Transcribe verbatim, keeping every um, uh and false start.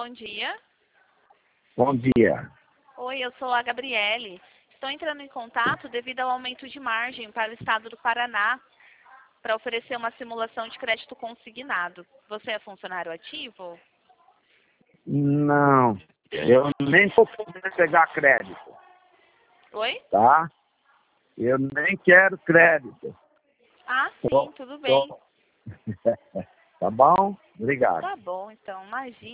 Bom dia. Bom dia. Oi, eu sou a Gabriele. Estou entrando em contato devido ao aumento de margem para o estado do Paraná para oferecer uma simulação de crédito consignado. Você é funcionário ativo? Não, eu nem vou poder pegar crédito, Oi? tá? Eu nem quero crédito. Ah, sim, Tô- tudo bem. tô- Tá bom? Obrigado. Tá bom, então, imagina.